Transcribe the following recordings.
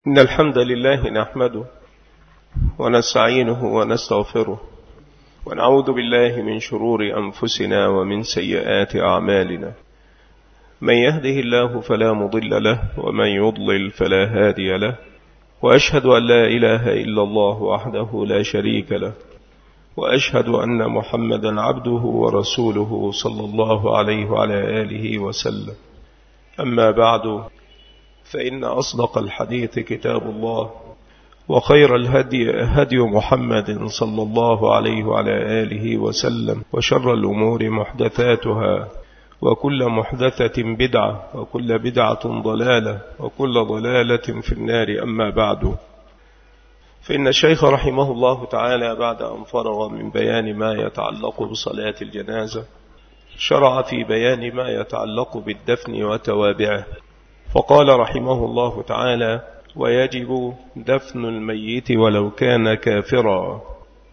إن الحمد لله نحمده ونستعينه ونستغفره ونعوذ بالله من شرور أنفسنا ومن سيئات أعمالنا. من يهده الله فلا مضل له ومن يضلل فلا هادي له، وأشهد أن لا إله إلا الله وحده لا شريك له، وأشهد أن محمدا عبده ورسوله صلى الله عليه وعلى آله وسلم. أما بعد، فإن أصدق الحديث كتاب الله، وخير الهدي هدي محمد صلى الله عليه وعلى آله وسلم، وشر الأمور محدثاتها، وكل محدثة بدعة، وكل بدعة ضلالة، وكل ضلالة في النار. أما بعد، فإن الشيخ رحمه الله تعالى بعد أن فرغ من بيان ما يتعلق بصلاة الجنازة شرع في بيان ما يتعلق بالدفن وتوابعه، فقال رحمه الله تعالى: ويجب دفن الميت ولو كان كافرا.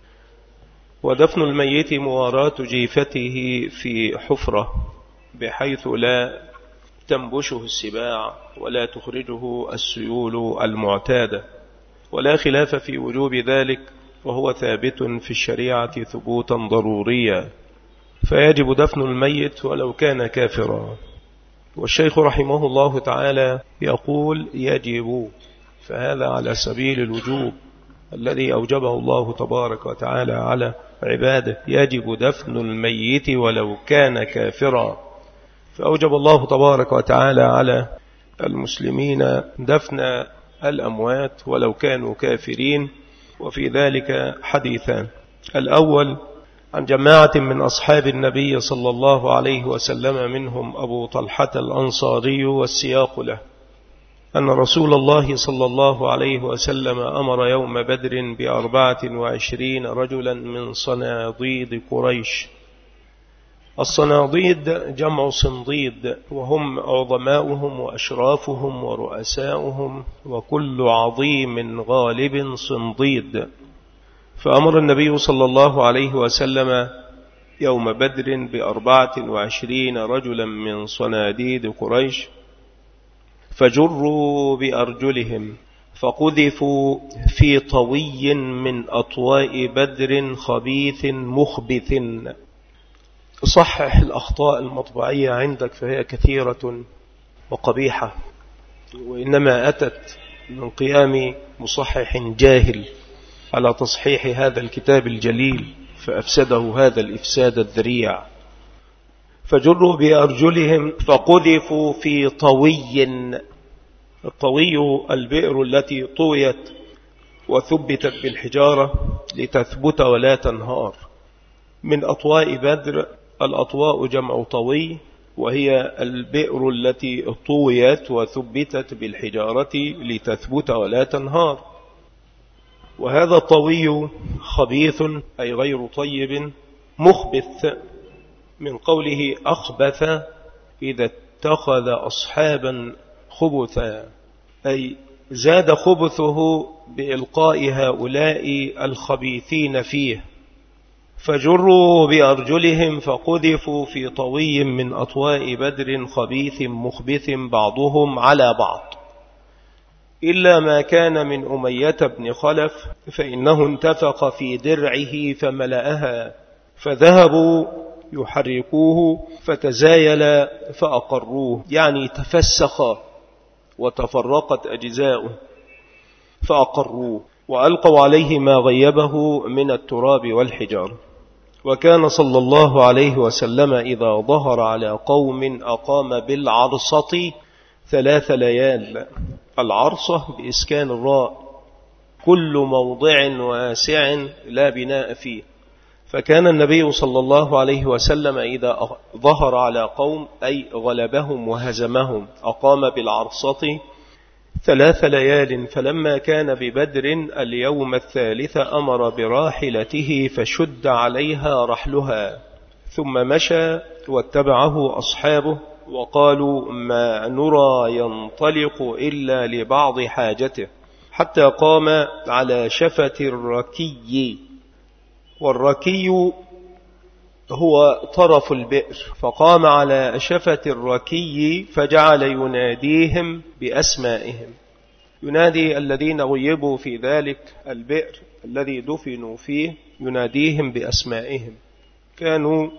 ودفن الميت مواراة جيفته في حفرة بحيث لا تنبشه السباع ولا تخرجه السيول المعتادة، ولا خلاف في وجوب ذلك، وهو ثابت في الشريعة ثبوتا ضروريا، فيجب دفن الميت ولو كان كافرا. والشيخ رحمه الله تعالى يقول يجب، فهذا على سبيل الوجوب الذي أوجبه الله تبارك وتعالى على عباده. يجب دفن الميت ولو كان كافرا، فأوجب الله تبارك وتعالى على المسلمين دفن الأموات ولو كانوا كافرين. وفي ذلك حديثان: الأول عن جماعة من أصحاب النبي صلى الله عليه وسلم، منهم أبو طلحة الأنصاري، والسياق له أن رسول الله صلى الله عليه وسلم أمر يوم بدر ب24 رجلا من صناديد قريش. الصناديد جمع صنديد، وهم عظماؤهم وأشرافهم ورؤساؤهم، وكل عظيم غالب صنديد. فأمر النبي صلى الله عليه وسلم يوم بدر ب24 رجلا من صناديد قريش، فجروا بأرجلهم فقذفوا في طوي من أطواء بدر خبيث مخبث. صحح الأخطاء المطبعية عندك، فهي كثيرة وقبيحة، وإنما أتت من قيام مصحح جاهل على تصحيح هذا الكتاب الجليل، فأفسده هذا الإفساد الذريع. فجروا بأرجلهم فقذفوا في طوي. الطوي البئر التي طويت وثبتت بالحجارة لتثبت ولا تنهار. من أطواء بدر، الأطواء جمع طوي، وهي البئر التي طويت وثبتت بالحجارة لتثبت ولا تنهار. وهذا الطوي خبيث أي غير طيب، مخبث من قوله أخبث إذا اتخذ أصحابا خبثا، أي زاد خبثه بإلقاء هؤلاء الخبيثين فيه. فجروا بأرجلهم فقذفوا في طوي من أطواء بدر خبيث مخبث بعضهم على بعض، إلا ما كان من أمية بن خلف، فإنه انتفق في درعه فملأها، فذهبوا يحركوه فتزايل فأقروه، يعني تفسخ وتفرقت أجزاؤه فأقروه، وألقوا عليه ما غيبه من التراب والحجار. وكان صلى الله عليه وسلم إذا ظهر على قوم أقام بالعرصة 3 ليال. العرصة بإسكان الراء، كل موضع واسع لا بناء فيه. فكان النبي صلى الله عليه وسلم إذا ظهر على قوم أي غلبهم وهزمهم أقام بالعرصة 3 ليال. فلما كان ببدر اليوم الثالث أمر براحلته فشد عليها رحلها، ثم مشى واتبعه أصحابه، وقالوا ما نرى ينطلق إلا لبعض حاجته، حتى قام على شفة الركي. والركي هو طرف البئر، فقام على شفة الركي فجعل يناديهم بأسمائهم، ينادي الذين غيبوا في ذلك البئر الذي دفنوا فيه، يناديهم بأسمائهم. كانوا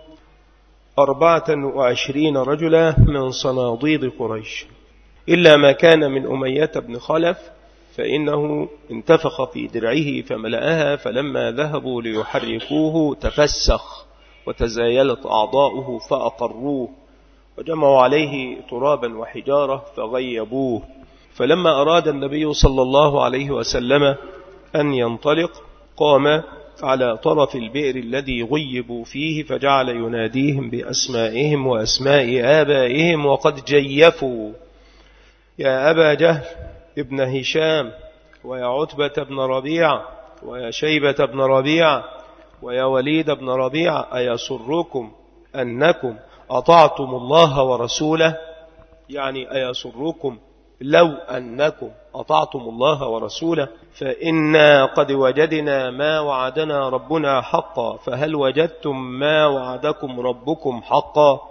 24 رجلا من صناديد قريش، إلا ما كان من أمية بن خلف، فإنه انتفخ في درعه فملأها، فلما ذهبوا ليحركوه تفسخ وتزايلت أعضاؤه فأقروه، وجمعوا عليه ترابا وحجارة فغيبوه. فلما أراد النبي صلى الله عليه وسلم أن ينطلق قام على طرف البئر الذي غيبوا فيه، فجعل يناديهم بأسمائهم وأسماء آبائهم وقد جيفوا: يا أبا جهل ابن هشام، ويا عتبة بن ربيعة، ويا شيبة بن ربيعة، ويا وليد بن ربيعة، أيسركم أنكم أطعتم الله ورسوله؟ يعني أيسركم لو أنكم أطعتم الله ورسوله؟ فإنا قد وجدنا ما وعدنا ربنا حقا، فهل وجدتم ما وعدكم ربكم حقا؟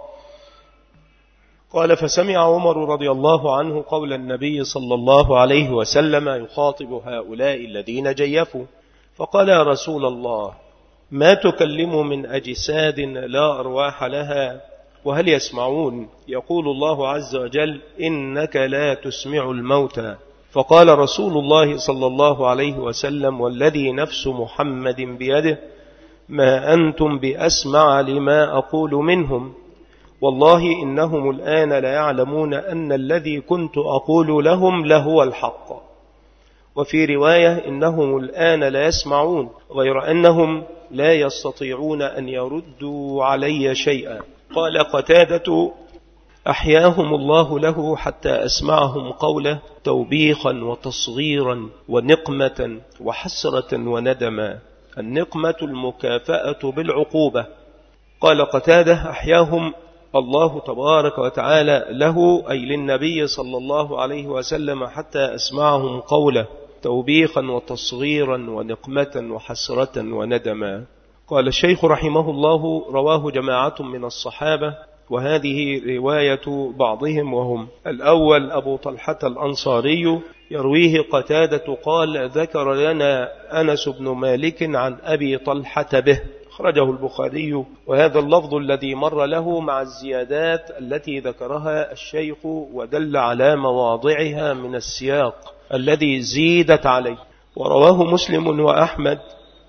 قال: فسمع عمر رضي الله عنه قول النبي صلى الله عليه وسلم يخاطب هؤلاء الذين جيفوا، فقال: يا رسول الله، ما تكلم من أجساد لا أرواح لها، وهل يسمعون؟ يقول الله عز وجل: إنك لا تسمع الموتى. فقال رسول الله صلى الله عليه وسلم: والذي نفس محمد بيده ما أنتم بأسمع لما أقول منهم، والله إنهم الآن لا يعلمون أن الذي كنت أقول لهم لهو الحق. وفي رواية: إنهم الآن لا يسمعون، غير أنهم لا يستطيعون أن يردوا علي شيئا. قال قتادة: أحياهم الله له حتى أسمعهم قوله توبيخا وتصغيرا ونقمة وحسرة وندما. النقمة المكافأة بالعقوبة. قال قتادة: أحياهم الله تبارك وتعالى له، أي للنبي صلى الله عليه وسلم، حتى أسمعهم قوله توبيخا وتصغيرا ونقمة وحسرة وندما. قال الشيخ رحمه الله: رواه جماعة من الصحابة، وهذه رواية بعضهم، وهم: الأول أبو طلحة الأنصاري يرويه قتادة قال: ذكر لنا أنس بن مالك عن أبي طلحة به، أخرجه البخاري، وهذا اللفظ الذي مر له مع الزيادات التي ذكرها الشيخ ودل على مواضعها من السياق الذي زيدت عليه. ورواه مسلم وأحمد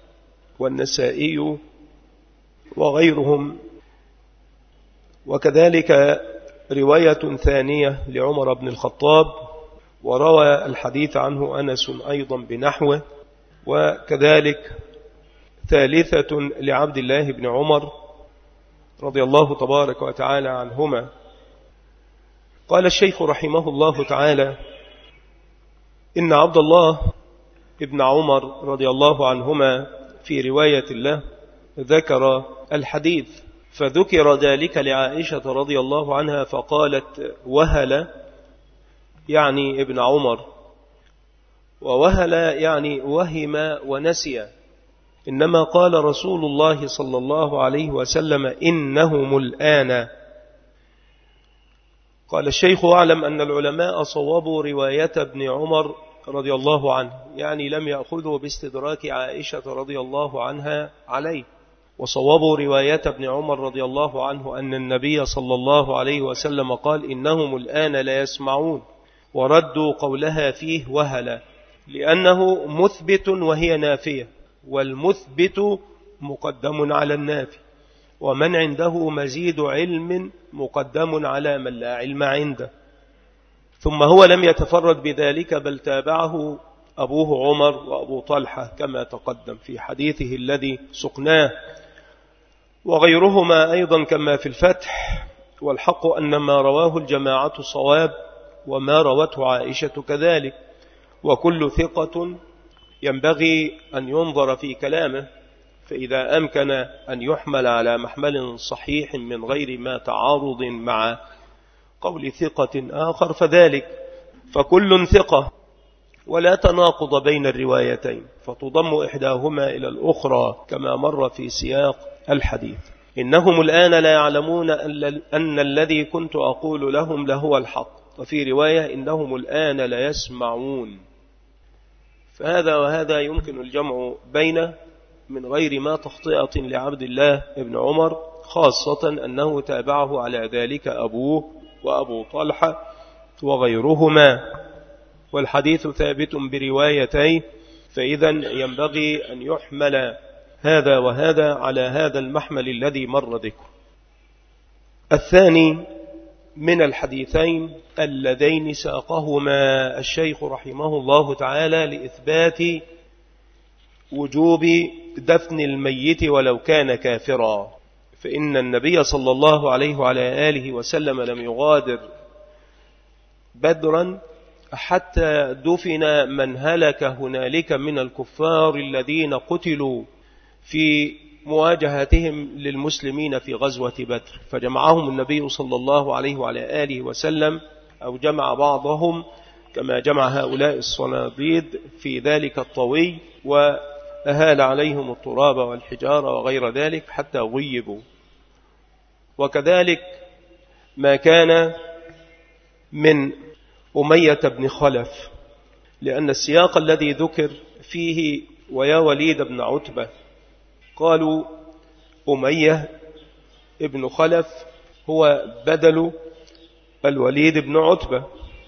والنسائي وغيرهم. وكذلك رواية ثانية لعمر بن الخطاب، وروى الحديث عنه أنس أيضا بنحوه. وكذلك ثالثة لعبد الله بن عمر رضي الله تبارك وتعالى عنهما. قال الشيخ رحمه الله تعالى: إن عبد الله ابن عمر رضي الله عنهما في رواية له ذكر الحديث، فذكر ذلك لعائشة رضي الله عنها فقالت: وهل، يعني ابن عمر، ووهل يعني وهم ونسي، إنما قال رسول الله صلى الله عليه وسلم: إنهم الآن. قال الشيخ: واعلم أن العلماء صوبوا رواية ابن عمر رضي الله عنه، يعني لم يأخذوا باستدراك عائشة رضي الله عنها عليه، وصوبوا رواية ابن عمر رضي الله عنه أن النبي صلى الله عليه وسلم قال: إنهم الآن لا يسمعون، وردوا قولها فيه وهلا، لأنه مثبت وهي نافية، والمثبت مقدم على النافي، ومن عنده مزيد علم مقدم على من لا علم عنده. ثم هو لم يتفرد بذلك، بل تابعه أبوه عمر وأبو طلحة كما تقدم في حديثه الذي سقناه، وغيرهما أيضا كما في الفتح. والحق أن ما رواه الجماعة صواب، وما روته عائشة كذلك، وكل ثقة ينبغي أن ينظر في كلامه، فإذا أمكن أن يحمل على محمل صحيح من غير ما تعارض مع قول ثقة آخر فذلك، فكل ثقة، ولا تناقض بين الروايتين، فتضم إحداهما إلى الأخرى كما مر في سياق الحديث. إنهم الآن لا يعلمون أن الذي كنت أقول لهم لهو الحق. وفي رواية: إنهم الآن لا يسمعون، فهذا وهذا يمكن الجمع بينه من غير ما تخطئة لعبد الله بن عمر، خاصة أنه تابعه على ذلك أبوه وأبو طلحة وغيرهما، والحديث ثابت بروايتين، فإذا ينبغي أن يحمل هذا وهذا على هذا المحمل الذي مر ذكره. الثاني من الحديثين اللذين ساقهما الشيخ رحمه الله تعالى لإثبات وجوب دفن الميت ولو كان كافرا، فإن النبي صلى الله عليه وعلى آله وسلم لم يغادر بدرا حتى دفن من هلك هنالك من الكفار الذين قتلوا في مواجهتهم للمسلمين في غزوة بدر، فجمعهم النبي صلى الله عليه وعلى آله وسلم، أو جمع بعضهم كما جمع هؤلاء الصناديد في ذلك الطوي، وأهال عليهم التراب والحجارة وغير ذلك حتى غيبوا. وكذلك ما كان من أمية بن خلف، لأن السياق الذي ذكر فيه ويا وليد بن عتبة، قالوا أمية ابن خلف هو بدل الوليد بن عتبة.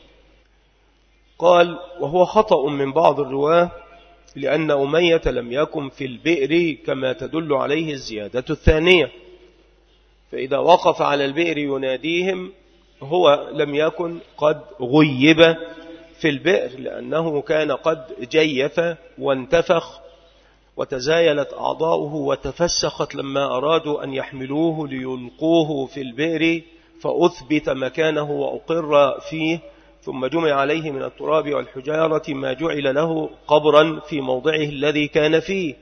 قال وهو خطأ من بعض الرواة، لأن أمية لم يكن في البئر كما تدل عليه الزيادة الثانية، فإذا وقف على البئر يناديهم هو لم يكن قد غيب في البئر، لأنه كان قد جيف وانتفخ وتزايلت أعضاؤه وتفسخت لما أرادوا أن يحملوه ليلقوه في البئر، فأثبت مكانه وأقر فيه، ثم جمع عليه من التراب والحجارة ما جعل له قبرا في موضعه الذي كان فيه.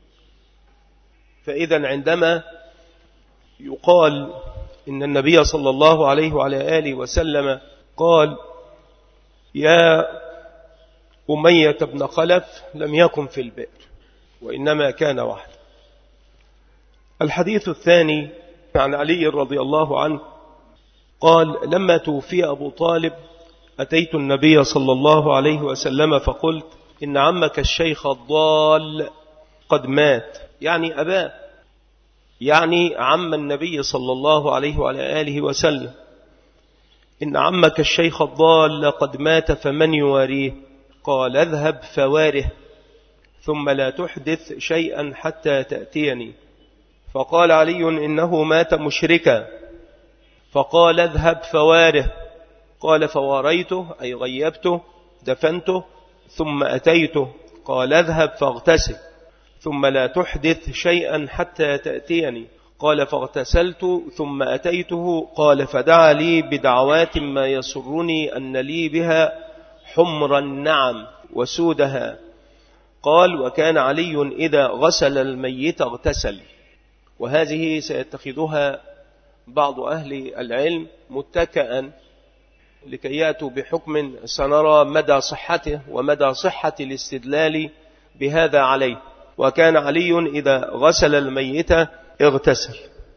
فإذا عندما يقال إن النبي صلى الله عليه وعلى آله وسلم قال يا أمية بن خلف، لم يكن في البئر وإنما كان وحده. الحديث الثاني عن علي رضي الله عنه قال لما توفي أبو طالب أتيت النبي صلى الله عليه وسلم فقلت إن عمك الشيخ الضال قد مات، يعني أباه، يعني عم النبي صلى الله عليه وعلى آله وسلم، إن عمك الشيخ الضال قد مات فمن يواريه؟ قال اذهب فواره، ثم لا تحدث شيئا حتى تأتيني. فقال علي إنه مات مشركا، فقال اذهب فواره. قال فواريته أي غيبته دفنته ثم أتيته. قال اذهب فاغتسل، ثم لا تحدث شيئا حتى تأتيني. قال فاغتسلت ثم أتيته. قال فدعا لي بدعوات ما يسرني أن لي بها حمر النعم وسودها. قال وكان علي إذا غسل الميت اغتسل. وهذه سيتخذها بعض أهل العلم متكئا لكي يأتوا بحكم سنرى مدى صحته ومدى صحة الاستدلال بهذا عليه. وكان علي إذا غسل الميت اغتسل.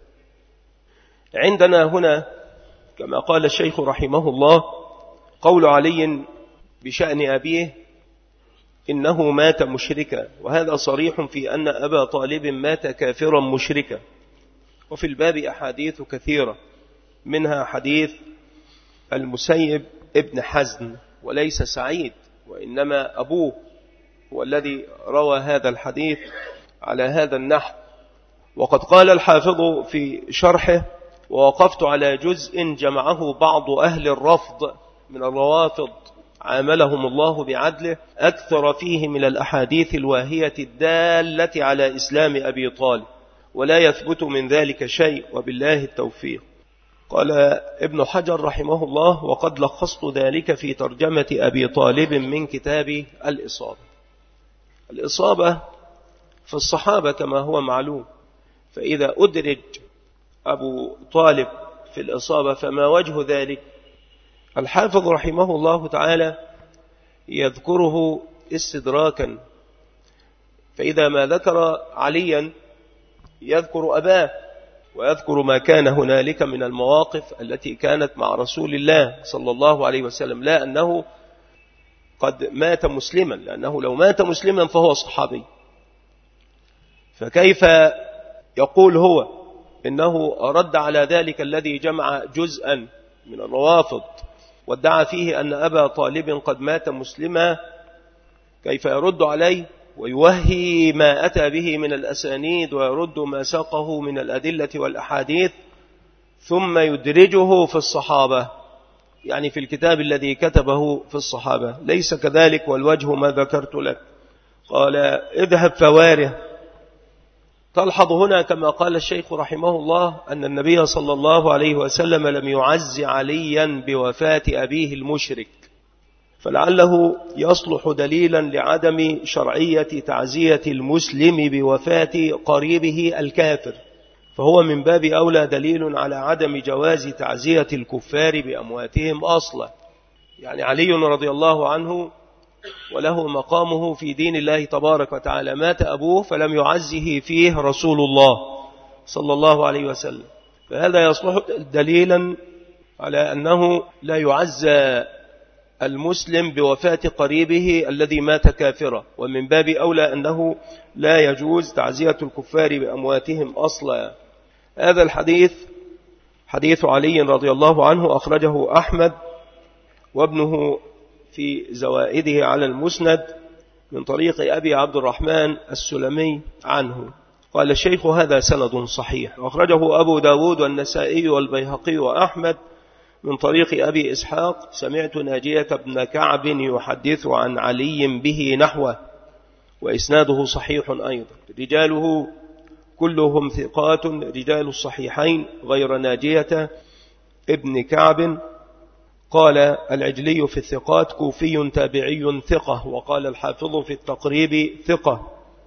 عندنا هنا كما قال الشيخ رحمه الله قول علي بشأن أبيه إنه مات مشركا، وهذا صريح في أن أبا طالب مات كافرا مشركا. وفي الباب أحاديث كثيرة، منها حديث المسيب ابن حزن، وليس سعيد وإنما أبوه هو الذي روى هذا الحديث على هذا النحو. وقد قال الحافظ في شرحه ووقفت على جزء جمعه بعض أهل الرفض من الروافض عاملهم الله بعدله أكثر فيه من الأحاديث الواهية الدالة على إسلام أبي طالب، ولا يثبت من ذلك شيء وبالله التوفيق. قال ابن حجر رحمه الله وقد لخصت ذلك في ترجمة أبي طالب من كتاب الإصابة. الإصابة في الصحابة كما هو معلوم، فإذا أدرج أبو طالب في الإصابة فما وجه ذلك؟ الحافظ رحمه الله تعالى يذكره استدراكا، فإذا ما ذكر عليا يذكر أباه ويذكر ما كان هنالك من المواقف التي كانت مع رسول الله صلى الله عليه وسلم، لا أنه قد مات مسلما، لأنه لو مات مسلما فهو صحابي، فكيف يقول هو إنه رد على ذلك الذي جمع جزءا من الروافض وادعى فيه أن أبا طالب قد مات مسلما؟ كيف يرد عليه ويوهي ما أتى به من الأسانيد ويرد ما ساقه من الأدلة والأحاديث ثم يدرجه في الصحابة، يعني في الكتاب الذي كتبه في الصحابة؟ ليس كذلك، والوجه ما ذكرت لك. قال اذهب فواره. تلحظ هنا كما قال الشيخ رحمه الله أن النبي صلى الله عليه وسلم لم يعز عليا بوفاة أبيه المشرك، فلعله يصلح دليلا لعدم شرعية تعزية المسلم بوفاة قريبه الكافر، فهو من باب أولى دليل على عدم جواز تعزية الكفار بأمواتهم أصلا. يعني علي رضي الله عنه وله مقامه في دين الله تبارك وتعالى، مات أبوه فلم يعزه فيه رسول الله صلى الله عليه وسلم، فهذا يصلح دليلا على أنه لا يعزى المسلم بوفاة قريبه الذي مات كافرا، ومن باب أولى أنه لا يجوز تعزية الكفار بأمواتهم أصلا. هذا الحديث حديث علي رضي الله عنه أخرجه أحمد وابنه في زوائده على المسند من طريق أبي عبد الرحمن السلمي عنه. قال الشيخ هذا سند صحيح، أخرجه أبو داود والنسائي والبيهقي وأحمد من طريق أبي إسحاق سمعت ناجية بن كعب يحدث عن علي به نحوه، وإسناده صحيح أيضا، رجاله كلهم ثقات رجال الصحيحين غير ناجية ابن كعب. قال العجلي في الثقات كوفي تابعي ثقة، وقال الحافظ في التقريب ثقة.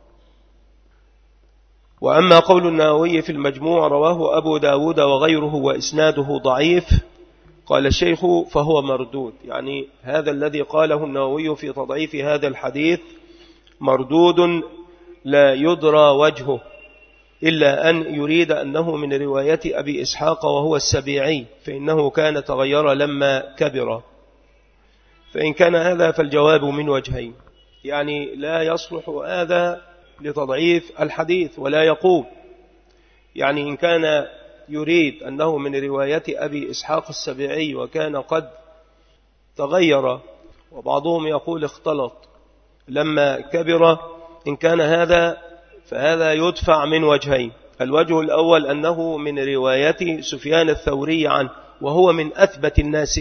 وأما قول النووي في المجموع رواه أبو داود وغيره وإسناده ضعيف، قال الشيخ فهو مردود، يعني هذا الذي قاله النووي في تضعيف هذا الحديث مردود لا يدرى وجهه، إلا أن يريد أنه من رواية أبي إسحاق وهو السبيعي، فإنه كان تغير لما كبر. فإن كان هذا فالجواب من وجهين، يعني لا يصلح هذا لتضعيف الحديث ولا يقوم. يعني إن كان يريد أنه من رواية أبي إسحاق السبيعي وكان قد تغير، وبعضهم يقول اختلط لما كبر، إن كان هذا فهذا يدفع من وجهين. الوجه الأول أنه من رواية سفيان الثوري عنه، وهو من أثبت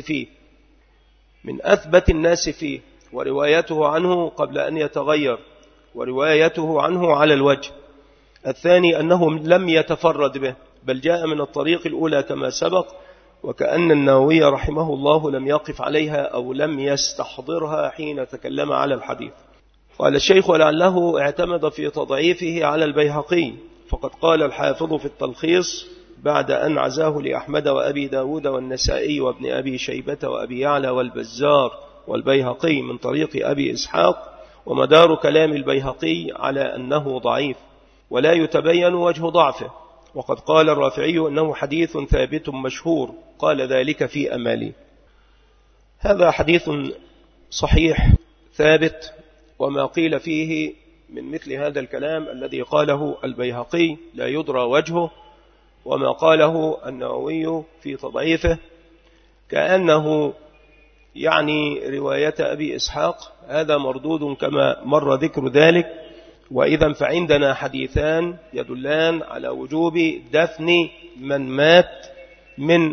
الناس فيه، وروايته عنه قبل أن يتغير، وروايته عنه على الوجه الثاني أنه لم يتفرد به، بل جاء من الطريق الأولى كما سبق، وكأن النووي رحمه الله لم يقف عليها أو لم يستحضرها حين تكلم على الحديث. قال الشيخ ولعله اعتمد في تضعيفه على البيهقي، فقد قال الحافظ في التلخيص بعد أن عزاه لأحمد وأبي داود والنسائي وابن أبي شيبة وأبي يعلى والبزار والبيهقي من طريق أبي إسحاق، ومدار كلام البيهقي على أنه ضعيف ولا يتبين وجه ضعفه، وقد قال الرافعي أنه حديث ثابت مشهور، قال ذلك في أمالي. هذا حديث صحيح ثابت، وما قيل فيه من مثل هذا الكلام الذي قاله البيهقي لا يدرى وجهه، وما قاله النووي في تضعيفه كأنه يعني رواية أبي إسحاق، هذا مردود كما مر ذكر ذلك. وإذا فعندنا حديثان يدلان على وجوب دفن من مات من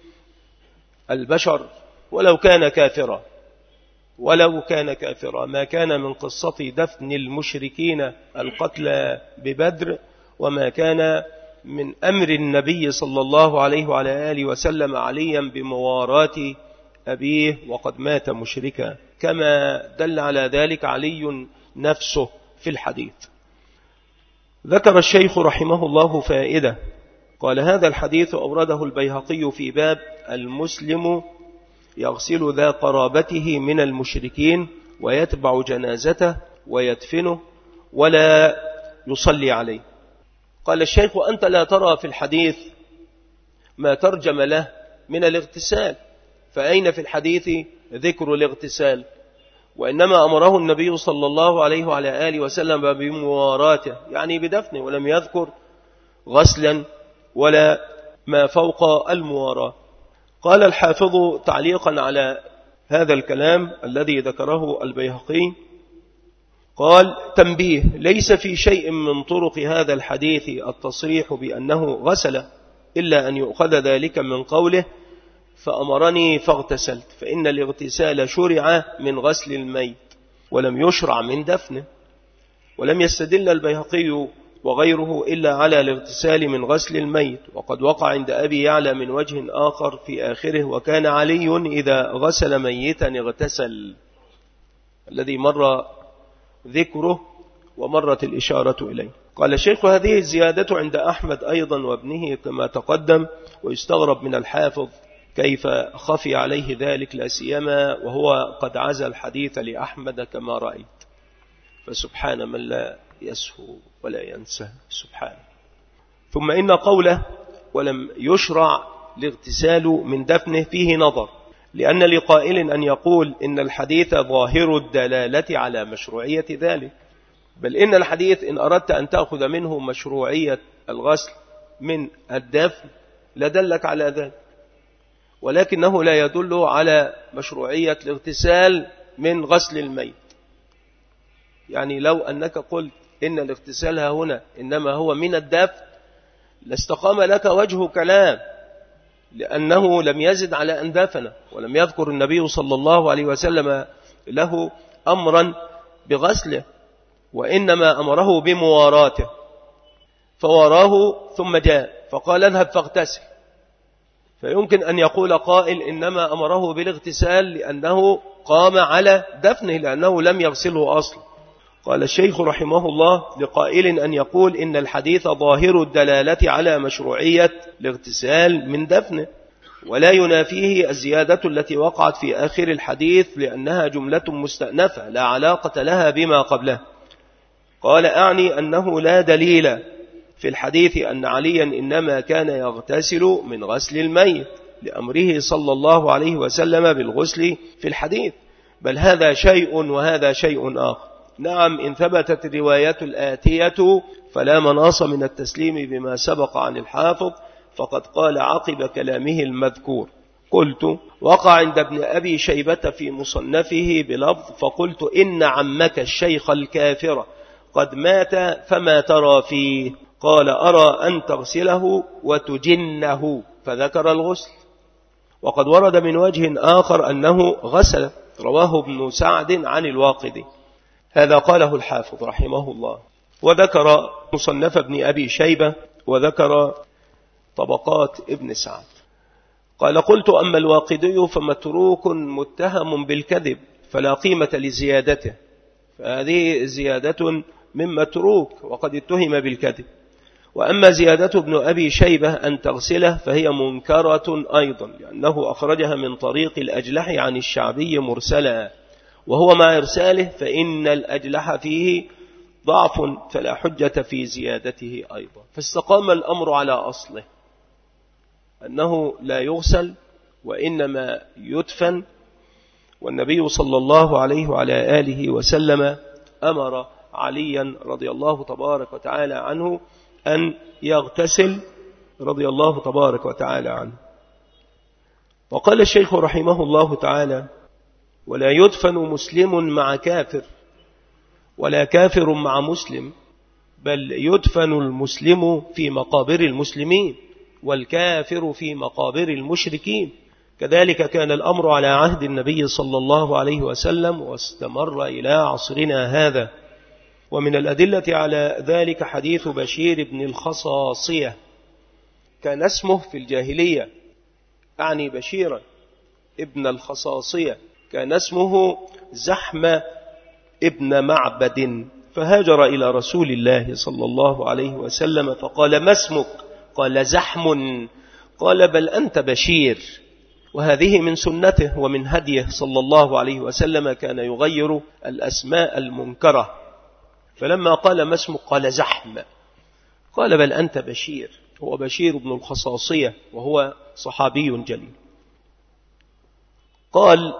البشر ولو كان كافرا، ما كان من قصة دفن المشركين القتلى ببدر، وما كان من أمر النبي صلى الله عليه وعلى آله وسلم عليا بمواراة أبيه وقد مات مشركا، كما دل على ذلك علي نفسه في الحديث. ذكر الشيخ رحمه الله فائدة، قال هذا الحديث أورده البيهقي في باب المسلم يغسل ذا قرابته من المشركين ويتبع جنازته ويدفنه ولا يصلي عليه. قال الشيخ أنت لا ترى في الحديث ما ترجم له من الاغتسال، فأين في الحديث ذكر الاغتسال؟ وإنما أمره النبي صلى الله عليه وعلى آله وسلم بمواراته، يعني بدفنه، ولم يذكر غسلا ولا ما فوق المواراة. قال الحافظ تعليقا على هذا الكلام الذي ذكره البيهقي، قال: تنبيه: ليس في شيء من طرق هذا الحديث التصريح بأنه غسل، إلا أن يؤخذ ذلك من قوله: فأمرني فاغتسلت، فإن الاغتسال شرع من غسل الميت ولم يشرع من دفنه. ولم يستدل البيهقي وغيره إلا على الاغتسال من غسل الميت، وقد وقع عند أبي يعلى من وجه آخر في آخره: وكان علي إذا غسل ميتا اغتسل، الذي مر ذكره ومرت الإشارة إليه. قال الشيخ: هذه الزيادة عند أحمد أيضا وابنه كما تقدم، ويستغرب من الحافظ كيف خفي عليه ذلك، لا سيما وهو قد عزى الحديث لأحمد كما رأيت. فسبحان من لا يسهو ولا ينسى، سبحانه. ثم إن قوله ولم يشرع الاغتسال من دفنه فيه نظر، لأن لقائل أن يقول إن الحديث ظاهر الدلالة على مشروعية ذلك، بل إن الحديث إن أردت أن تأخذ منه مشروعية الغسل من الدفن لدلك على ذلك، ولكنه لا يدل على مشروعية الاغتسال من غسل الميت. يعني لو أنك قلت إن الاغتسال هنا إنما هو من الدفن لاستقام لك وجه كلام، لأنه لم يزد على أن دفن، ولم يذكر النبي صلى الله عليه وسلم له أمرا بغسله، وإنما أمره بمواراته، فوراه ثم جاء فقال: اذهب فاغتسل. فيمكن أن يقول قائل إنما أمره بالاغتسال لأنه قام على دفنه، لأنه لم يغسله أصلا. قال الشيخ رحمه الله: لقائل أن يقول إن الحديث ظاهر الدلالة على مشروعية الاغتسال من دفنه، ولا ينافيه الزيادة التي وقعت في آخر الحديث، لأنها جملة مستأنفة لا علاقة لها بما قبله. قال: أعني أنه لا دليل في الحديث أن عليا إنما كان يغتسل من غسل الميت لأمره صلى الله عليه وسلم بالغسل في الحديث، بل هذا شيء وهذا شيء آخر. نعم، إن ثبتت الرواية الآتية فلا مناص من التسليم بما سبق عن الحافظ، فقد قال عقب كلامه المذكور: قلت: وقع عند ابن أبي شيبة في مصنفه بلفظ: فقلت إن عمك الشيخ الكافر قد مات فما ترى فيه؟ قال: أرى أن تغسله وتجنه، فذكر الغسل. وقد ورد من وجه آخر أنه غسل، رواه ابن سعد عن الواقدي. هذا قاله الحافظ رحمه الله. وذكر مصنف ابن أبي شيبة، وذكر طبقات ابن سعد. قال: قلت: أما الواقدي فمتروك متهم بالكذب فلا قيمة لزيادته، فهذه زيادة من متروك وقد اتهم بالكذب. وأما زيادة ابن أبي شيبة أن تغسله فهي منكرة أيضا، لأنه أخرجها من طريق الأجلح عن الشعبي مرسلا، وهو مع إرساله فإن الأجلح فيه ضعف، فلا حجة في زيادته أيضا. فاستقام الأمر على أصله أنه لا يغسل وإنما يدفن، والنبي صلى الله عليه وعلى آله وسلم أمر عليا رضي الله تبارك وتعالى عنه أن يغتسل رضي الله تبارك وتعالى عنه. وقال الشيخ رحمه الله تعالى: ولا يدفن مسلم مع كافر ولا كافر مع مسلم، بل يدفن المسلم في مقابر المسلمين والكافر في مقابر المشركين. كذلك كان الأمر على عهد النبي صلى الله عليه وسلم واستمر إلى عصرنا هذا. ومن الأدلة على ذلك حديث بشير بن الخصاصية، كان اسمه في الجاهلية، أعني بشيرا ابن الخصاصية، كان اسمه زحم ابن معبد، فهاجر إلى رسول الله صلى الله عليه وسلم فقال: ما اسمك؟ قال: زحم. قال: بل أنت بشير. وهذه من سنته ومن هديه صلى الله عليه وسلم، كان يغير الأسماء المنكرة، فلما قال: ما اسمك؟ قال: زحم. قال: بل أنت بشير. هو بشير بن الخصاصية، وهو صحابي جليل. قال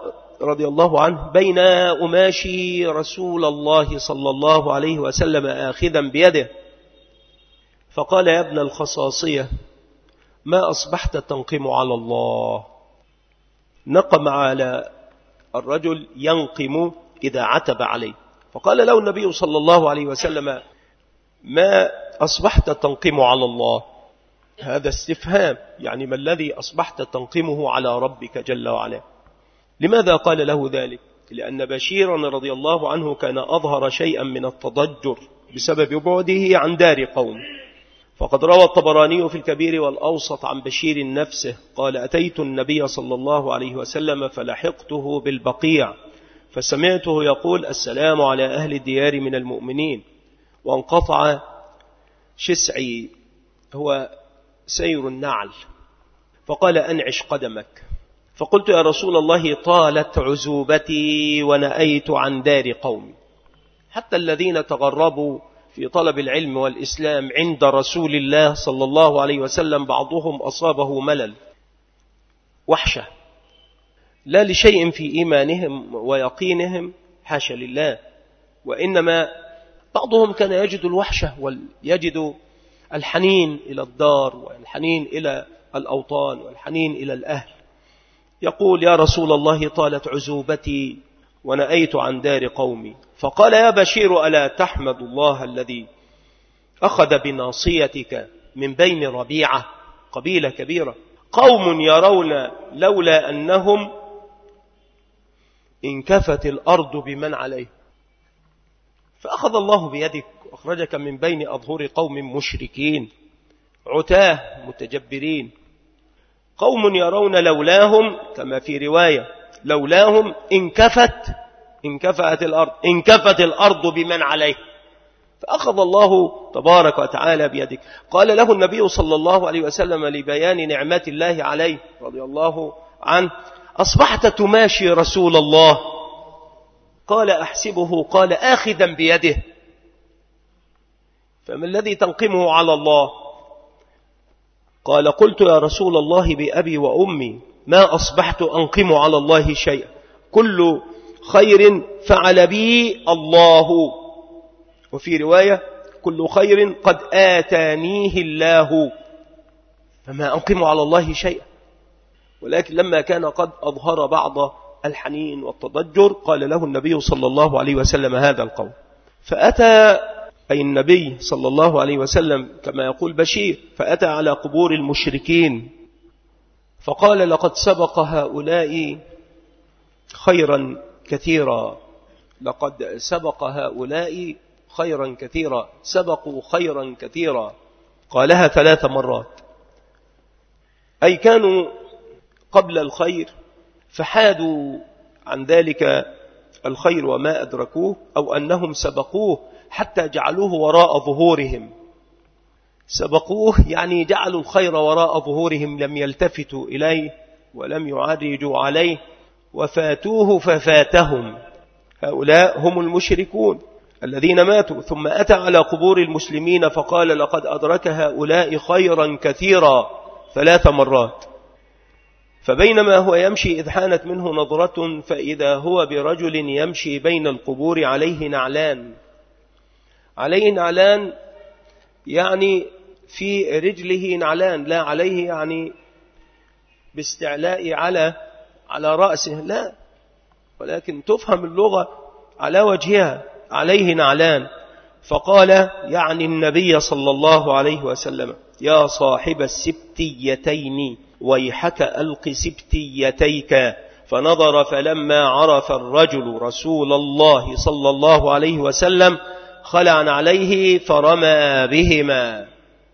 رضي الله عنه: بين أماشي رسول الله صلى الله عليه وسلم آخذا بيده، فقال: يا ابن الخصاصية، ما أصبحت تنقم على الله؟ نقم على الرجل ينقم إذا عتب عليه، فقال له النبي صلى الله عليه وسلم: ما أصبحت تنقم على الله؟ هذا استفهام، يعني ما الذي أصبحت تنقمه على ربك جل وعلا؟ لماذا قال له ذلك؟ لأن بشيرا رضي الله عنه كان أظهر شيئا من التضجر بسبب بعده عن دار قوم. فقد روى الطبراني في الكبير والأوسط عن بشير نفسه قال: أتيت النبي صلى الله عليه وسلم فلحقته بالبقيع، فسمعته يقول: السلام على أهل الديار من المؤمنين، وانقطع شسعي، هو سير النعل، فقال: أنعش قدمك. فقلت: يا رسول الله، طالت عزوبتي ونأيت عن دار قومي. حتى الذين تغربوا في طلب العلم والإسلام عند رسول الله صلى الله عليه وسلم بعضهم أصابه ملل، وحشة، لا لشيء في إيمانهم ويقينهم، حاشا لله، وإنما بعضهم كان يجد الوحشة ويجد الحنين إلى الدار والحنين إلى الأوطان والحنين إلى الأهل. يقول: يا رسول الله، طالت عزوبتي ونأيت عن دار قومي. فقال: يا بشير، ألا تحمد الله الذي أخذ بناصيتك من بين ربيعة، قبيلة كبيرة، قوم يرون لولا أنهم انكفت الأرض بمن عليه، فأخذ الله بيدك وأخرجك من بين أظهر قوم مشركين عتاه متجبرين، قوم يرون لولاهم، كما في رواية لولاهم انكفت الأرض بمن عليه، فأخذ الله تبارك وتعالى بيدك. قال له النبي صلى الله عليه وسلم لبيان نعمة الله عليه رضي الله عنه: أصبحت تماشي رسول الله؟ قال: أحسبه قال آخذا بيده. فما الذي تنقمه على الله؟ قال: قلت: يا رسول الله، بأبي وأمي ما أصبحت أنقم على الله شيئا، كل خير فعل بي الله، وفي رواية: كل خير قد آتانيه الله، فما أنقم على الله شيئا. ولكن لما كان قد أظهر بعض الحنين والتضجر قال له النبي صلى الله عليه وسلم هذا القول. فأتى أي النبي صلى الله عليه وسلم كما يقول بشير، فأتى على قبور المشركين فقال: لقد سبق هؤلاء خيرا كثيرا، لقد سبق هؤلاء خيرا كثيرا، سبقوا خيرا كثيرا. قالها 3 مرات، أي كانوا قبل الخير فحادوا عن ذلك الخير وما أدركوه، أو أنهم سبقوه حتى جعلوه وراء ظهورهم. سبقوه يعني جعلوا الخير وراء ظهورهم، لم يلتفتوا إليه ولم يعرجوا عليه، وفاتوه ففاتهم. هؤلاء هم المشركون الذين ماتوا. ثم أتى على قبور المسلمين فقال: لقد أدرك هؤلاء خيرا كثيرا 3 مرات. فبينما هو يمشي إذ حانت منه نظرة فإذا هو برجل يمشي بين القبور عليه نعلان. عليه نعلان يعني في رجله نعلان، لا عليه يعني باستعلاء على رأسه، لا، ولكن تفهم اللغة على وجهها، عليه نعلان. فقال يعني النبي صلى الله عليه وسلم: يا صاحب السبتيتين ويحك ألق سبتيتيك. فنظر فلما عرف الرجل رسول الله صلى الله عليه وسلم خلع عليه فرمى بهما.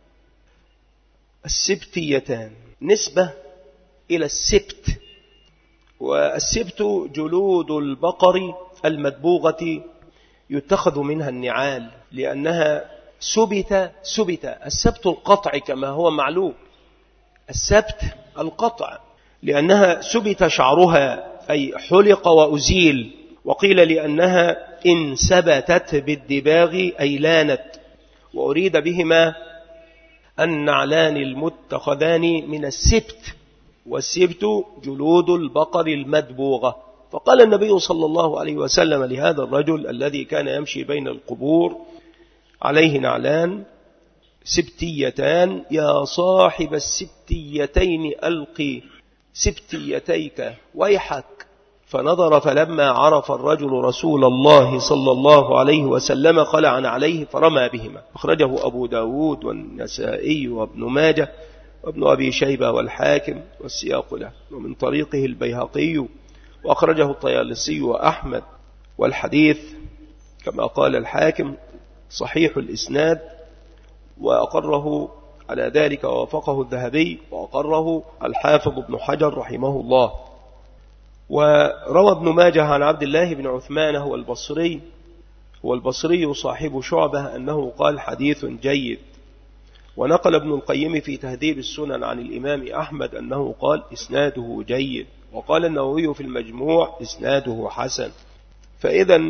السبتيتان نسبة إلى السبت، والسبت جلود البقر المدبوغة يتخذ منها النعال، لأنها سبت. السبت القطع كما هو معلوم، السبت القطع، لأنها سبت شعرها أي حلق وأزيل. وقيل لأنها انسبتت بالدباغ أي لانت، وأريد بهما النعلان المتخذان من السبت، والسبت جلود البقر المدبوغة. فقال النبي صلى الله عليه وسلم لهذا الرجل الذي كان يمشي بين القبور عليه نعلان سبتيتان: يا صاحب السبتيتين ألقي سبتيتيك ويحك. فنظر فلما عرف الرجل رسول الله صلى الله عليه وسلم خلع عليه فرمى بهما. أخرجه أبو داود والنسائي وابن ماجه وابن أبي شيبة والحاكم والسياق له، ومن طريقه البيهقي، وأخرجه الطيالسي وأحمد، والحديث كما قال الحاكم صحيح الإسناد، وأقره على ذلك ووافقه الذهبي، وأقره الحافظ ابن حجر رحمه الله. وروى ابن ماجه عن عبد الله بن عثمان هو البصري صاحب شعبة أنه قال حديث جيد. ونقل ابن القيم في تهذيب السنن عن الإمام أحمد أنه قال إسناده جيد، وقال النووي في المجموع إسناده حسن. فإذا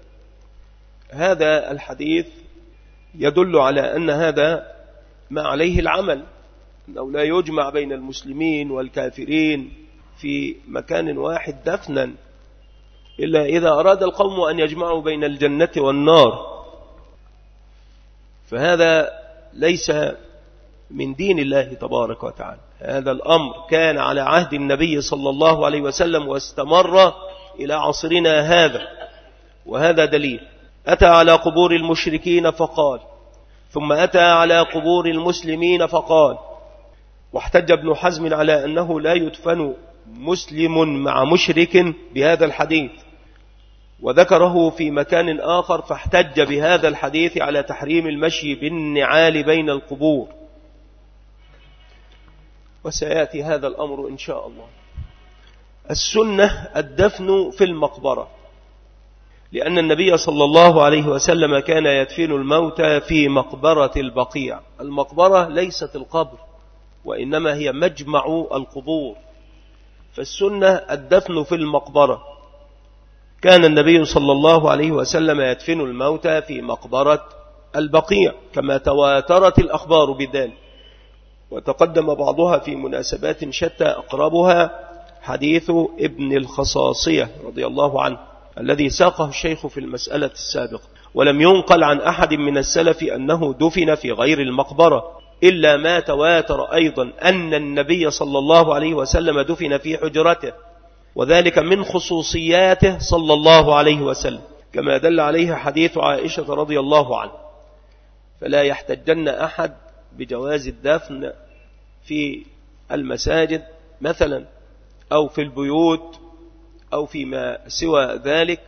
هذا الحديث يدل على أن هذا ما عليه العمل، أنه لا يجمع بين المسلمين والكافرين في مكان واحد دفنا إلا إذا أراد القوم أن يجمعوا بين الجنة والنار، فهذا ليس من دين الله تبارك وتعالى. هذا الأمر كان على عهد النبي صلى الله عليه وسلم واستمر إلى عصرنا هذا، وهذا دليل. أتى على قبور المشركين فقال، ثم أتى على قبور المسلمين فقال. واحتج ابن حزم على أنه لا يدفن مسلم مع مشرك بهذا الحديث، وذكره في مكان آخر، فاحتج بهذا الحديث على تحريم المشي بالنعال بين القبور، وسيأتي هذا الأمر إن شاء الله. السنة الدفن في المقبرة، لأن النبي صلى الله عليه وسلم كان يدفن الموتى في مقبرة البقيع. المقبرة ليست القبر، وإنما هي مجمع القبور، فالسنة الدفن في المقبرة. كان النبي صلى الله عليه وسلم يدفن الموتى في مقبرة البقيع كما تواترت الأخبار بذلك، وتقدم بعضها في مناسبات شتى، أقربها حديث ابن الخصاصية رضي الله عنه الذي ساقه الشيخ في المسألة السابقة. ولم ينقل عن أحد من السلف أنه دفن في غير المقبرة، إلا ما تواتر أيضا أن النبي صلى الله عليه وسلم دفن في حجرته، وذلك من خصوصياته صلى الله عليه وسلم، كما دل عليه حديث عائشة رضي الله عنه. فلا يحتجن أحد بجواز الدفن في المساجد مثلا، أو في البيوت، أو فيما سوى ذلك،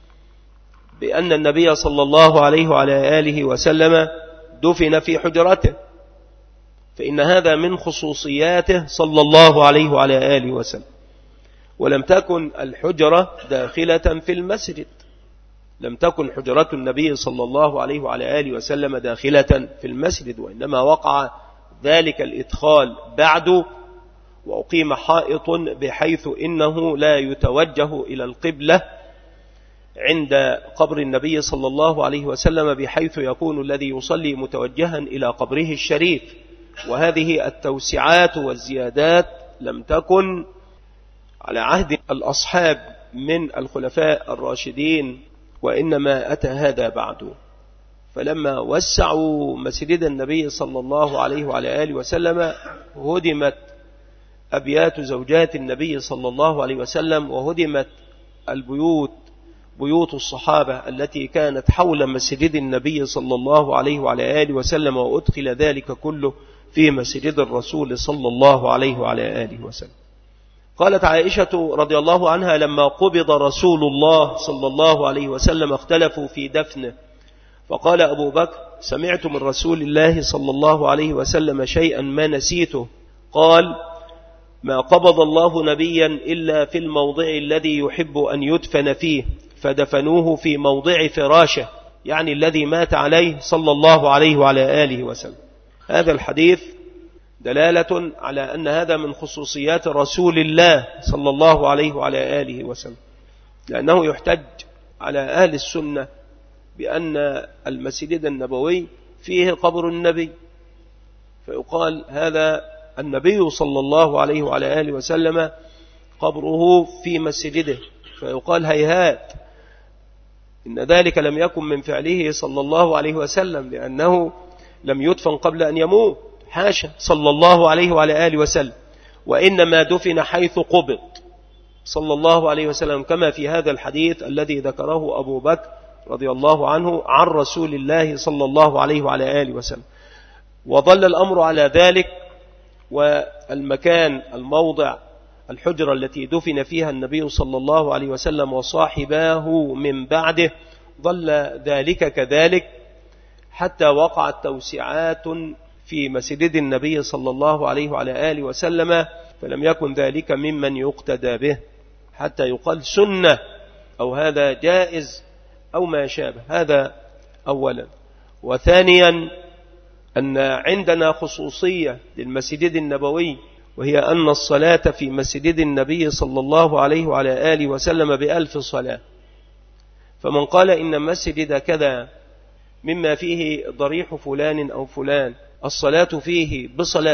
بأن النبي صلى الله عليه وعلى آله وسلم دفن في حجرته، فإن هذا من خصوصياته صلى الله عليه وعلى آله وسلم. ولم تكن الحجرة داخلة في المسجد، لم تكن حجرة النبي صلى الله عليه وعلى آله وسلم داخلة في المسجد، وإنما وقع ذلك الإدخال بعد، وأقيم حائط بحيث إنه لا يتوجه إلى القبلة عند قبر النبي صلى الله عليه وسلم، بحيث يكون الذي يصلي متوجها إلى قبره الشريف. وهذه التوسعات والزيادات لم تكن على عهد الأصحاب من الخلفاء الراشدين، وإنما أتى هذا بعده. فلما وسعوا مسجد النبي صلى الله عليه وعلى آله وسلم هدمت أبيات زوجات النبي صلى الله عليه وسلم، وهدمت البيوت، بيوت الصحابة التي كانت حول مسجد النبي صلى الله عليه وعلى آله وسلم، وأدخل ذلك كله في مسجد الرسول صلى الله عليه وعلى آله وسلم. قالت عائشة رضي الله عنها: لما قبض رسول الله صلى الله عليه وسلم اختلفوا في دفنه، فقال أبو بكر: سمعت من رسول الله صلى الله عليه وسلم شيئا ما نسيته، قال: ما قبض الله نبيا إلا في الموضع الذي يحب أن يدفن فيه، فدفنوه في موضع فراشه، يعني الذي مات عليه صلى الله عليه وعلى آله وسلم. هذا الحديث دلالة على أن هذا من خصوصيات رسول الله صلى الله عليه وعلى آله وسلم، لأنه يحتج على أهل السنة بأن المسجد النبوي فيه قبر النبي، فيقال هذا النبي صلى الله عليه وعلى آله وسلم قبره في مسجده، فيقال هيهات إن ذلك لم يكن من فعله صلى الله عليه وسلم، لأنه لم يدفن قبل أن يموت، حاشا صلى الله عليه وعلى آله وسلم، وإنما دفن حيث قبض صلى الله عليه وسلم، كما في هذا الحديث الذي ذكره أبو بكر رضي الله عنه عن رسول الله صلى الله عليه وعلى آله وسلم. وظل الأمر على ذلك، والمكان الموضع الحجرة التي دفن فيها النبي صلى الله عليه وسلم وصاحباه من بعده ظل ذلك كذلك، حتى وقعت توسعات في مسجد النبي صلى الله عليه وعلى آله وسلم، فلم يكن ذلك ممن يقتدى به حتى يقال سنة أو هذا جائز أو ما شابه. هذا أولا. وثانيا أن عندنا خصوصية للمسجد النبوي، وهي أن الصلاة في مسجد النبي صلى الله عليه وعلى آله وسلم ب1000 صلاة. فمن قال إن مسجد كذا مما فيه ضريح فلان أو فلان الصلاة فيه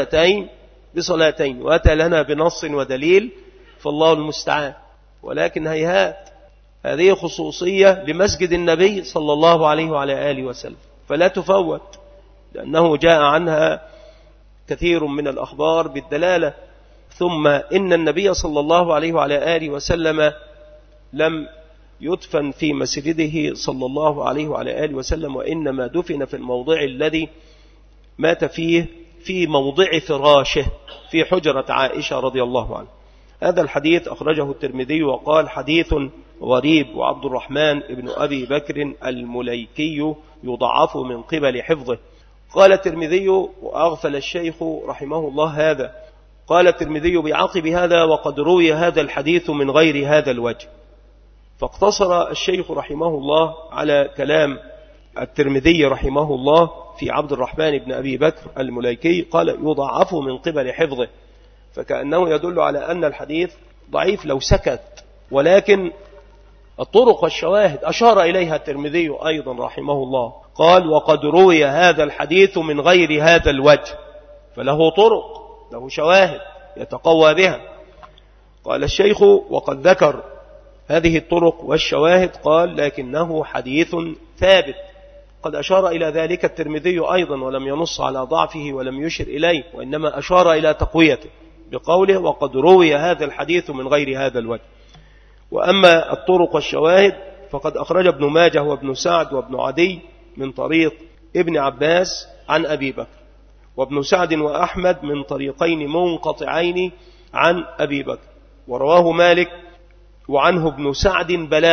بصلاتين وأتى لنا بنص ودليل فالله المستعان، ولكن هيهات، هذه خصوصية لمسجد النبي صلى الله عليه وعلى آله وسلم فلا تفوت، لأنه جاء عنها كثير من الأخبار بالدلالة. ثم إن النبي صلى الله عليه وعلى آله وسلم لم يدفن في مسجده صلى الله عليه وعلى آله وسلم، وإنما دفن في الموضع الذي مات فيه، في موضع فراشه في حجرة عائشة رضي الله عنها. هذا الحديث أخرجه الترمذي وقال حديث غريب، وعبد الرحمن ابن أبي بكر المليكي يضعف من قبل حفظه. قال الترمذي وأغفل الشيخ رحمه الله هذا، قال الترمذي بعقب هذا وقد روي هذا الحديث من غير هذا الوجه. فاقتصر الشيخ رحمه الله على كلام الترمذي رحمه الله في عبد الرحمن بن أبي بكر المليكي، قال يضعف من قبل حفظه، فكأنه يدل على أن الحديث ضعيف لو سكت، ولكن الطرق والشواهد أشار إليها الترمذي أيضا رحمه الله، قال وقد روي هذا الحديث من غير هذا الوجه، فله طرق، له شواهد يتقوى بها. قال الشيخ وقد ذكر هذه الطرق والشواهد، قال لكنه حديث ثابت، قد أشار إلى ذلك الترمذي أيضا ولم ينص على ضعفه ولم يشر إليه، وإنما أشار إلى تقويته بقوله وقد روي هذا الحديث من غير هذا الوجه. وأما الطرق والشواهد فقد أخرج ابن ماجه وابن سعد وابن عدي من طريق ابن عباس عن أبي بكر، وابن سعد وأحمد من طريقين منقطعين عن أبي بكر، ورواه مالك وعنه ابن سعد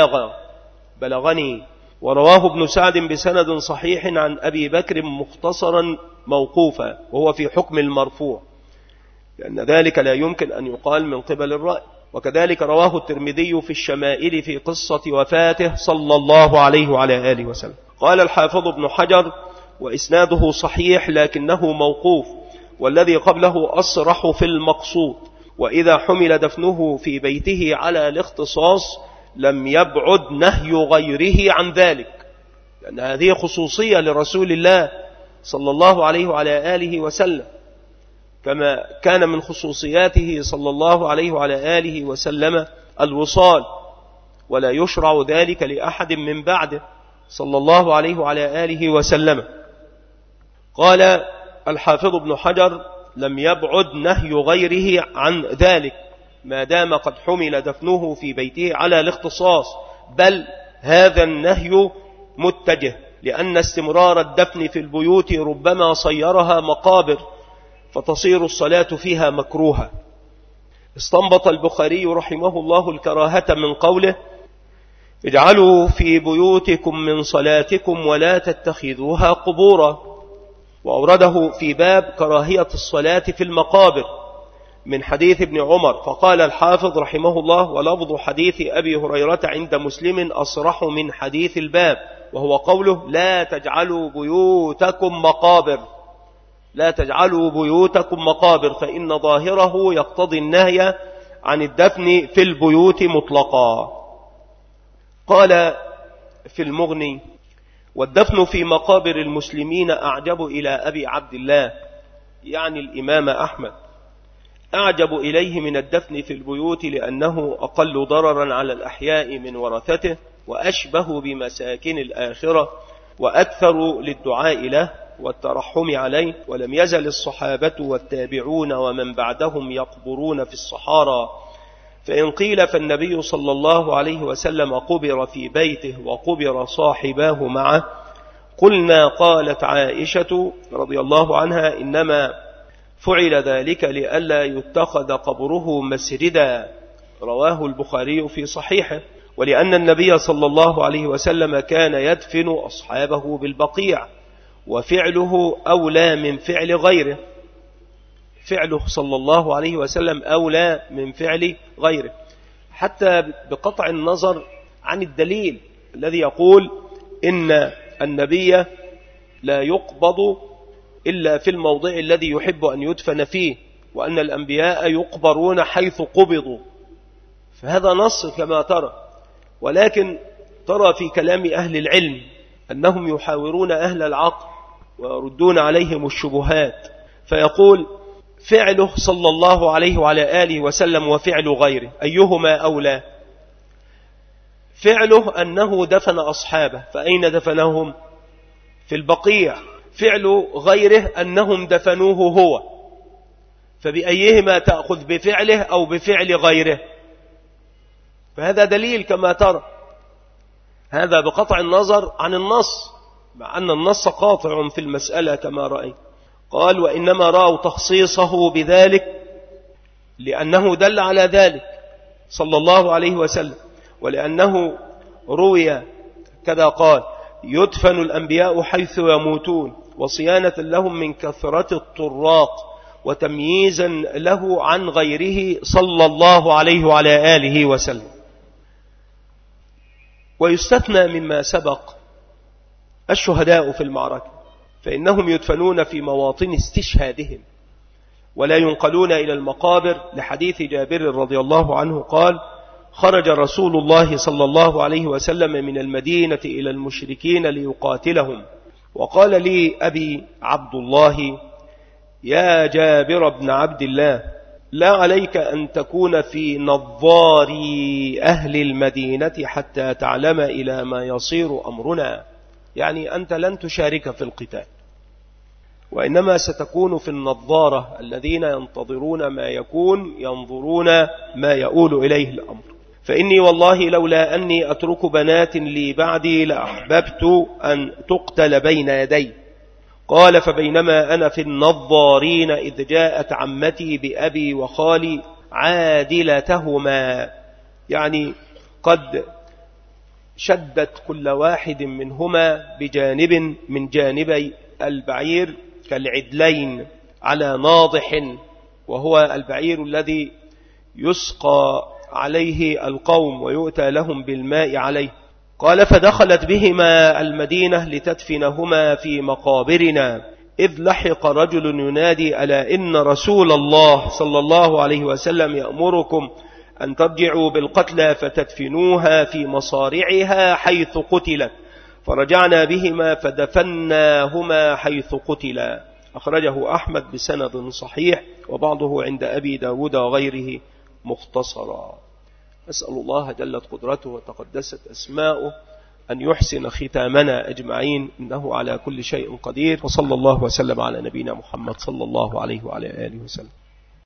بلغني، ورواه ابن سعد بسند صحيح عن أبي بكر مختصرا موقوفا، وهو في حكم المرفوع، لأن ذلك لا يمكن أن يقال من قبل الرأي. وكذلك رواه الترمذي في الشمائل في قصة وفاته صلى الله عليه وعلى آله وسلم. قال الحافظ ابن حجر وإسناده صحيح لكنه موقوف، والذي قبله أصرح في المقصود، وإذا حمل دفنه في بيته على الاختصاص لم يبعد نهي غيره عن ذلك، لأن هذه خصوصية لرسول الله صلى الله عليه وعلى آله وسلم، كما كان من خصوصياته صلى الله عليه وعلى آله وسلم الوصال، ولا يشرع ذلك لأحد من بعده صلى الله عليه وعلى آله وسلم. قال الحافظ ابن حجر لم يبعد نهي غيره عن ذلك ما دام قد حمل دفنه في بيته على الاختصاص، بل هذا النهي متجه، لأن استمرار الدفن في البيوت ربما صيرها مقابر فتصير الصلاة فيها مكروهة. استنبط البخاري رحمه الله الكراهة من قوله اجعلوا في بيوتكم من صلاتكم ولا تتخذوها قبورا، وأورده في باب كراهية الصلاة في المقابر من حديث ابن عمر. فقال الحافظ رحمه الله ولفظ حديث أبي هريرة عند مسلم أصرح من حديث الباب، وهو قوله لا تجعلوا بيوتكم مقابر، فإن ظاهره يقتضي النهي عن الدفن في البيوت مطلقا. قال في المغني والدفن في مقابر المسلمين أعجب إلى أبي عبد الله، يعني الإمام أحمد، أعجب إليه من الدفن في البيوت لأنه أقل ضررا على الأحياء من ورثته، وأشبه بمساكن الآخرة، وأكثر للدعاء له والترحم عليه. ولم يزل الصحابة والتابعون ومن بعدهم يقبرون في الصحارى، فإن قيل فالنبي صلى الله عليه وسلم قبر في بيته وقبر صاحباه معه، قلنا قالت عائشة رضي الله عنها إنما فعل ذلك لئلا يتخذ قبره مسجدا، رواه البخاري في صحيحه، ولأن النبي صلى الله عليه وسلم كان يدفن أصحابه بالبقيع، وفعله أولى من فعل غيره. فعله صلى الله عليه وسلم أولى من فعل غيره، حتى بقطع النظر عن الدليل الذي يقول إن النبي لا يقبض إلا في الموضع الذي يحب أن يدفن فيه، وأن الأنبياء يقبرون حيث قبضوا. فهذا نص كما ترى، ولكن ترى في كلام أهل العلم أنهم يحاورون أهل العقل ويردون عليهم الشبهات، فيقول فعله صلى الله عليه وعلى آله وسلم وفعل غيره أيهما أولى؟ فعله أنه دفن أصحابه، فأين دفنهم؟ في البقيع. فعل غيره أنهم دفنوه هو، فبأيهما تأخذ، بفعله أو بفعل غيره؟ فهذا دليل كما ترى، هذا بقطع النظر عن النص، مع أن النص قاطع في المسألة كما رأيت. قال وإنما رأوا تخصيصه بذلك لأنه دل على ذلك صلى الله عليه وسلم، ولأنه روي كذا قال يدفن الأنبياء حيث يموتون، وصيانة لهم من كثرة الطراق، وتمييزا له عن غيره صلى الله عليه وعلى آله وسلم. ويستثنى مما سبق الشهداء في المعركة، فإنهم يدفنون في مواطن استشهادهم ولا ينقلون إلى المقابر، لحديث جابر رضي الله عنه قال خرج رسول الله صلى الله عليه وسلم من المدينة إلى المشركين ليقاتلهم، وقال لي أبي عبد الله يا جابر بن عبد الله لا عليك أن تكون في نظار أهل المدينة حتى تعلم إلى ما يصير أمرنا، يعني أنت لن تشارك في القتال، وإنما ستكون في النظارة الذين ينتظرون ما يكون، ينظرون ما يؤول إليه الأمر. فإني والله لولا أني أترك بنات لي بعدي لأحببت أن تقتل بين يدي. قال فبينما أنا في النظارين إذ جاءت عمتي بأبي وخالي عادلتهما، يعني قد شدت كل واحد منهما بجانب من جانبي البعير كالعدلين على ناضح، وهو البعير الذي يسقى عليه القوم ويؤتى لهم بالماء عليه. قال فدخلت بهما المدينة لتدفنهما في مقابرنا، إذ لحق رجل ينادي ألا إن رسول الله صلى الله عليه وسلم يأمركم أن ترجعوا بالقتلى فتدفنوها في مصارعها حيث قتلت، فرجعنا بهما فدفناهما حيث قتلا. أخرجه أحمد بسند صحيح، وبعضه عند أبي داود وغيره مختصرا. أسأل الله جلت قدرته وتقدست أسماؤه أن يحسن ختامنا أجمعين، إنه على كل شيء قدير. وصلى الله وسلم على نبينا محمد صلى الله عليه وعلى آله وسلم.